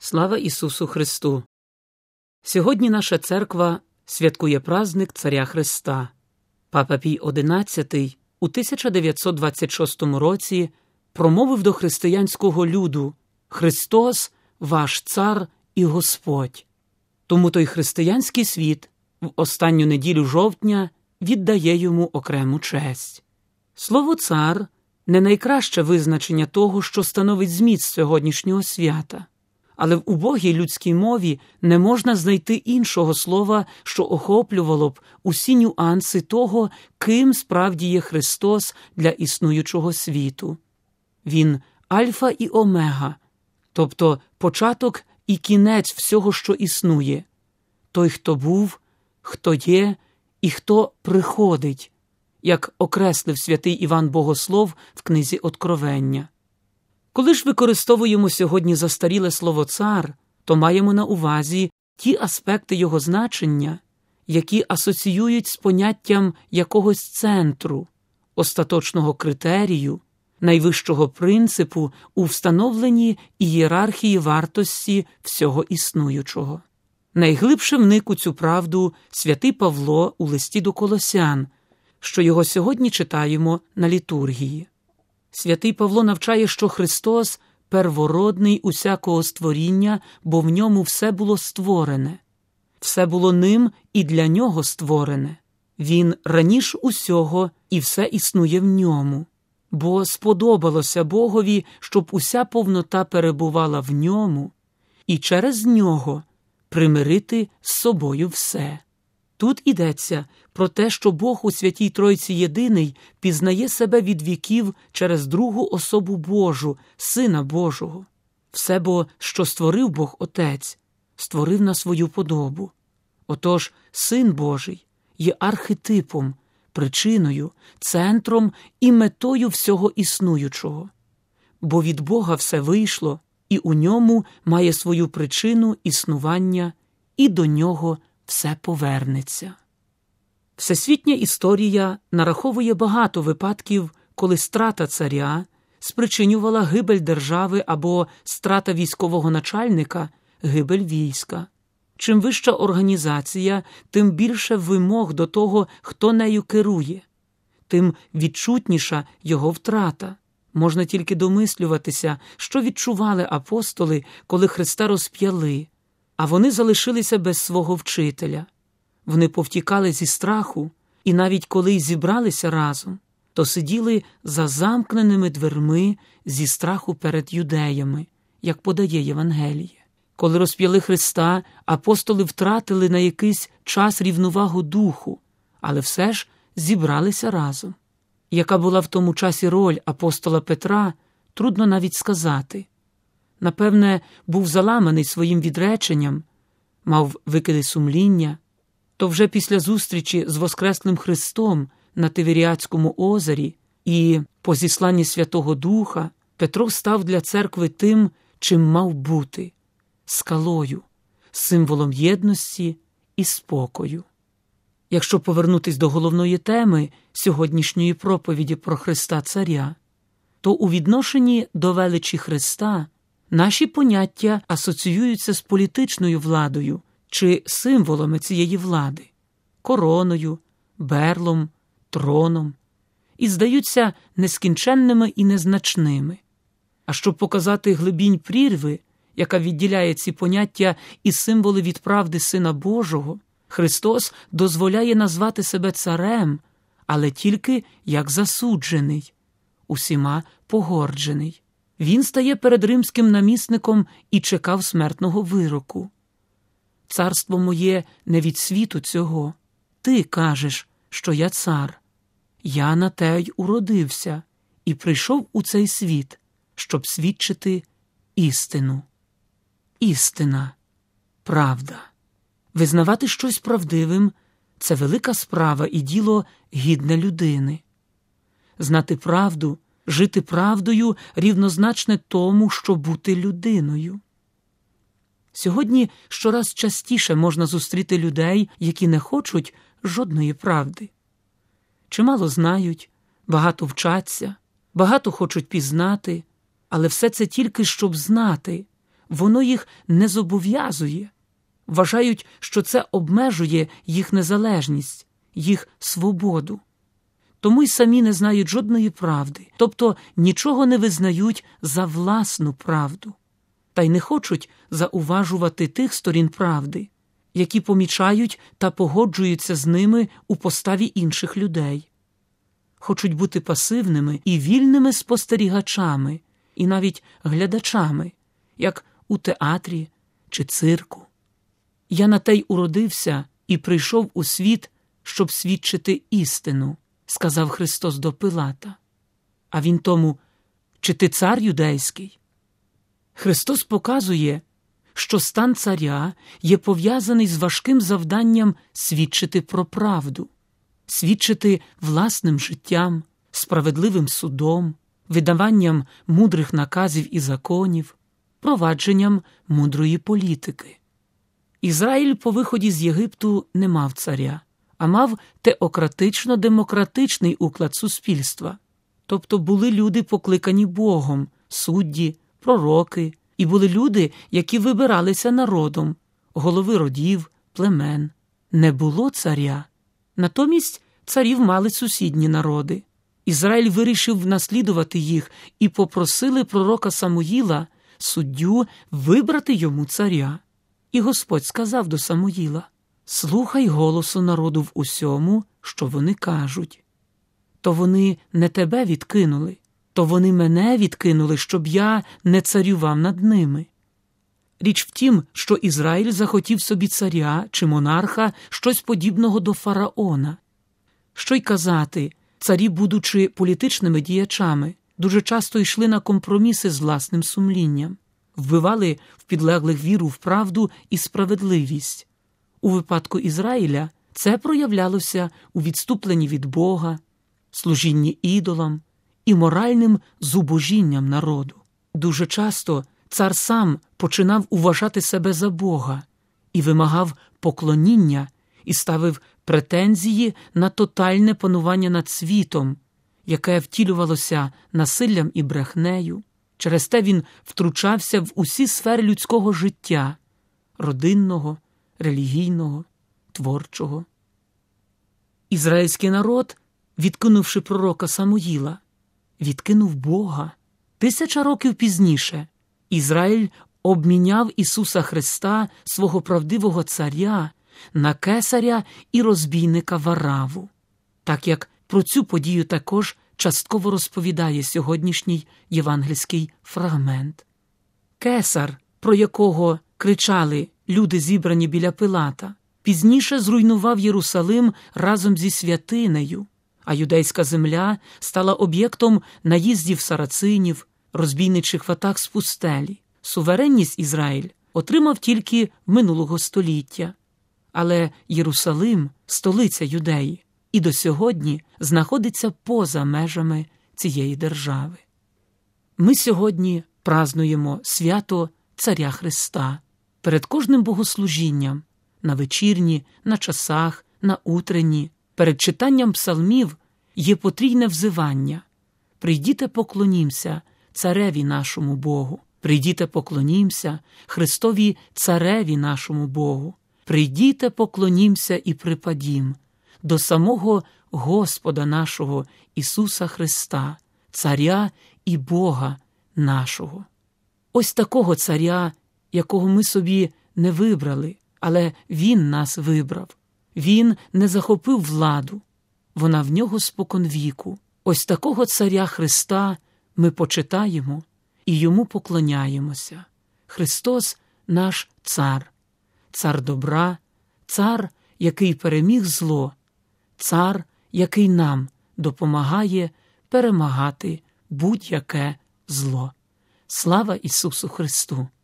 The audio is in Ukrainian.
Слава Ісусу Христу! Сьогодні наша церква святкує праздник Царя Христа. Папа Пій XI у 1926 році промовив до християнського люду: «Христос – ваш цар і Господь». Тому той християнський світ в останню неділю жовтня віддає йому окрему честь. Слово «цар» – не найкраще визначення того, що становить зміст сьогоднішнього свята. Але в убогій людській мові не можна знайти іншого слова, що охоплювало б усі нюанси того, ким справді є Христос для існуючого світу. Він – альфа і омега, тобто початок і кінець всього, що існує. Той, хто був, хто є і хто приходить, як окреслив святий Іван Богослов в книзі «Откровення». Коли ж використовуємо сьогодні застаріле слово «цар», то маємо на увазі ті аспекти його значення, які асоціюють з поняттям якогось центру, остаточного критерію, найвищого принципу у встановленні ієрархії вартості всього існуючого. Найглибше вник у цю правду святий Павло у листі до Колосян, що його сьогодні читаємо на літургії. Святий Павло навчає, що Христос – первородний усякого створіння, бо в ньому все було створене. Все було ним і для нього створене. Він раніш усього, і все існує в ньому. Бо сподобалося Богові, щоб уся повнота перебувала в ньому, і через нього примирити з собою все. Тут ідеться про те, що Бог у Святій Тройці Єдиний пізнає себе від віків через другу особу Божу, Сина Божого. Все бо, що створив Бог Отець, створив на свою подобу. Отож, Син Божий є архетипом, причиною, центром і метою всього існуючого. Бо від Бога все вийшло, і у ньому має свою причину існування, і до нього все повернеться. Всесвітня історія нараховує багато випадків, коли страта царя спричинювала гибель держави або страта військового начальника – гибель війська. Чим вища організація, тим більше вимог до того, хто нею керує, тим відчутніша його втрата. Можна тільки домислюватися, що відчували апостоли, коли Христа розп'яли, а вони залишилися без свого вчителя. Вони повтікали зі страху, і навіть коли й зібралися разом, то сиділи за замкненими дверми зі страху перед юдеями, як подає Євангеліє. Коли розп'яли Христа, апостоли втратили на якийсь час рівновагу духу, але все ж зібралися разом. Яка була в тому часі роль апостола Петра, трудно навіть сказати. Напевне, був заламаний своїм відреченням, мав викиди сумління, то вже після зустрічі з Воскреслим Христом на Тиверіадському озері і по зісланні Святого Духа Петро став для церкви тим, чим мав бути – скалою, символом єдності і спокою. Якщо повернутись до головної теми сьогоднішньої проповіді про Христа Царя, то у відношенні до величі Христа наші поняття асоціюються з політичною владою чи символами цієї влади – короною, берлом, троном – і здаються нескінченними і незначними. А щоб показати глибінь прірви, яка відділяє ці поняття і символи від правди Сина Божого, Христос дозволяє назвати себе царем, але тільки як засуджений, усіма погорджений. Він стає перед римським намісником і чекав смертного вироку. «Царство моє не від світу цього. Ти кажеш, що я цар. Я на те й уродився і прийшов у цей світ, щоб свідчити істину». Істина, правда. Визнавати щось правдивим – це велика справа і діло гідне людини. Знати правду, жити правдою рівнозначне тому, що бути людиною. Сьогодні щораз частіше можна зустріти людей, які не хочуть жодної правди. Чимало знають, багато вчаться, багато хочуть пізнати, але все це тільки щоб знати, воно їх не зобов'язує. Вважають, що це обмежує їх незалежність, їх свободу. Тому й самі не знають жодної правди, тобто нічого не визнають за власну правду, та й не хочуть зауважувати тих сторін правди, які помічають та погоджуються з ними у поставі інших людей. Хочуть бути пасивними і вільними спостерігачами, і навіть глядачами, як у театрі чи цирку. «Я на те й уродився і прийшов у світ, щоб свідчити істину», – сказав Христос до Пилата. А він тому: «Чи ти цар юдейський?» Христос показує, що стан царя є пов'язаний з важким завданням свідчити про правду, свідчити власним життям, справедливим судом, видаванням мудрих наказів і законів, провадженням мудрої політики. Ізраїль по виході з Єгипту не мав царя, а мав теократично-демократичний уклад суспільства. Тобто були люди, покликані Богом, судді, пророки, і були люди, які вибиралися народом, голови родів, племен. Не було царя. Натомість царів мали сусідні народи. Ізраїль вирішив наслідувати їх і попросили пророка Самуїла, суддю, вибрати йому царя. І Господь сказав до Самуїла: «Слухай голосу народу в усьому, що вони кажуть. То вони не тебе відкинули, то вони мене відкинули, щоб я не царював над ними». Річ в тім, що Ізраїль захотів собі царя чи монарха, щось подібного до фараона. Що й казати, царі, будучи політичними діячами, дуже часто йшли на компроміси з власним сумлінням, вбивали в підлеглих віру в правду і справедливість. У випадку Ізраїля це проявлялося у відступленні від Бога, служінні ідолам і моральним зубожінням народу. Дуже часто цар сам починав уважати себе за Бога і вимагав поклоніння і ставив претензії на тотальне панування над світом, яке втілювалося насиллям і брехнею. Через те він втручався в усі сфери людського життя – родинного, релігійного, творчого. Ізраїльський народ, відкинувши пророка Самуїла, відкинув Бога. 1000 років пізніше Ізраїль обміняв Ісуса Христа, свого правдивого царя, на кесаря і розбійника Вараву. Так як про цю подію також частково розповідає сьогоднішній євангельський фрагмент. Кесар, про якого кричали люди, зібрані біля Пилата, пізніше зруйнував Єрусалим разом зі святинею, а юдейська земля стала об'єктом наїздів сарацинів, розбійничих атак з пустелі. Суверенність Ізраїль отримав тільки минулого століття. Але Єрусалим – столиця Юдеї, і до сьогодні знаходиться поза межами цієї держави. Ми сьогодні празнуємо свято Царя Христа. Перед кожним богослужінням, на вечірні, на часах, на утренні, перед читанням псалмів є потрійне взивання: «Прийдіте поклонімся Цареві нашому Богу, прийдіте поклонімся Христові Цареві нашому Богу, прийдіте поклонімся і припадім до самого Господа нашого Ісуса Христа, Царя і Бога нашого». Ось такого царя, якого ми собі не вибрали, але Він нас вибрав. Він не захопив владу, вона в нього споконвіку. Ось такого царя Христа ми почитаємо і йому поклоняємося. Христос – наш цар, цар добра, цар, який переміг зло, цар, який нам допомагає перемагати будь-яке зло. Слава Ісусу Христу!